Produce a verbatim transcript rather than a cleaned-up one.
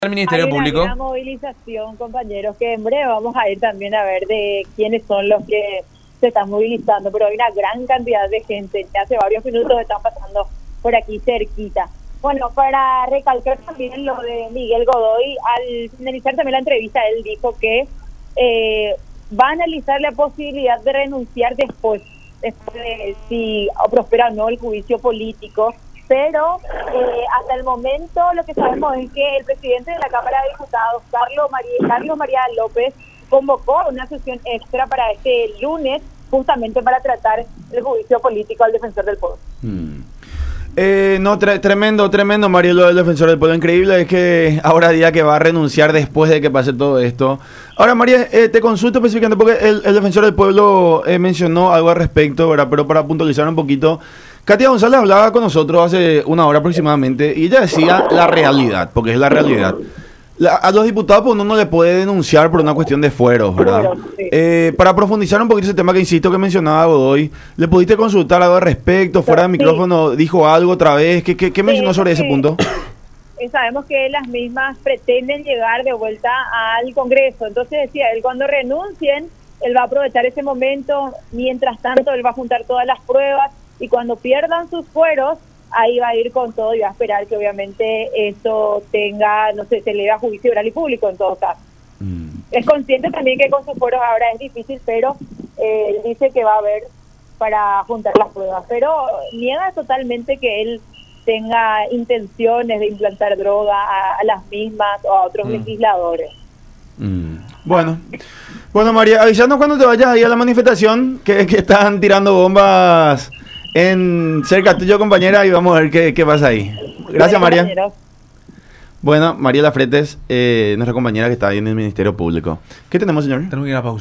Al Hay Ministerio una Público. gran movilización, compañeros, que en breve vamos a ir también a ver de quiénes son los que se están movilizando, pero hay una gran cantidad de gente, ya hace varios minutos están pasando por aquí cerquita. Bueno, para recalcar también lo de Miguel Godoy, al finalizar también la entrevista, él dijo que eh, va a analizar la posibilidad de renunciar después, después de si prospera o no el juicio político, pero eh, hasta el momento lo que sabemos es que el presidente de la Cámara de Diputados, Carlos María, Carlos María López, convocó una sesión extra para este lunes, justamente para tratar el juicio político al defensor del pueblo. Hmm. Eh, no, tre tremendo, tremendo, Mario, lo del defensor del pueblo. Increíble es que ahora diga que va a renunciar después de que pase todo esto. Ahora, María, eh, te consulto específicamente porque el, el defensor del pueblo eh, mencionó algo al respecto, ¿verdad? Pero para puntualizar un poquito, Katia González hablaba con nosotros hace una hora aproximadamente y ella decía la realidad, porque es la realidad. La, a los diputados pues, uno no le puede denunciar por una cuestión de fueros, ¿verdad? Claro, sí. Eh, para profundizar un poquito ese tema que insisto que mencionaba Godoy, ¿le pudiste consultar algo al respecto? Fuera del Sí. micrófono, ¿dijo algo otra vez? ¿Qué, qué, qué mencionó Sí, sobre ese que- punto? Eh, Sabemos que las mismas pretenden llegar de vuelta al Congreso, entonces decía, él cuando renuncien, él va a aprovechar ese momento, mientras tanto él va a juntar todas las pruebas y cuando pierdan sus fueros, ahí va a ir con todo y va a esperar que obviamente eso tenga, no sé, se le dé a juicio oral y público en todo caso. Mm. Es consciente también que con sus fueros ahora es difícil, pero eh, él dice que va a haber para juntar las pruebas, pero niega totalmente que él tenga intenciones de implantar droga a, a las mismas o a otros Mm. legisladores. Mm. Bueno, bueno, María, avisanos cuando te vayas ahí a la manifestación, que, que están tirando bombas en cerca tuyo, compañera, y vamos a ver qué, qué pasa ahí. Gracias, Bueno, María. compañeros. Bueno, Mariela Fretes, eh, nuestra compañera que está ahí en el Ministerio Público. ¿Qué tenemos, señor? Tenemos que ir a pausa.